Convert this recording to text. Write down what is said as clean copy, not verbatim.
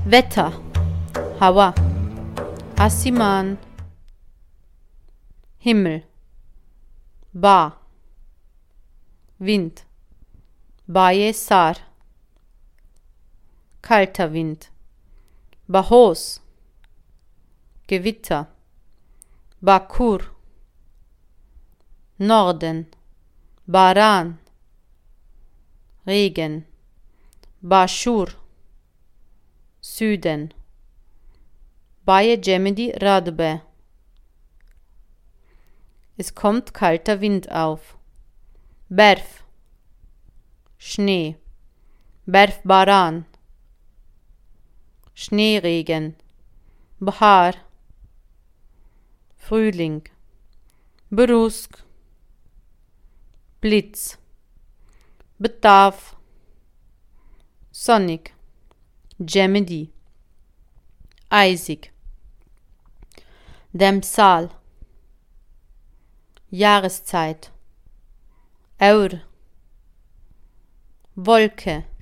Wetter, Hawa, Asiman, Himmel, Ba, Wind, Baye Sar, kalter Wind, Bahos, Gewitter, Bakur, Norden, Baran, Regen, Bashur, Süden, Baye Cemedi Radbe. Es kommt kalter Wind auf. Berf, Schnee, Berf Baran, Schneeregen, Bahar, Frühling, Berusk, Blitz, Betav, sonnig, Cemedi, eisig, Demsal, Jahreszeit, Eur, Wolke,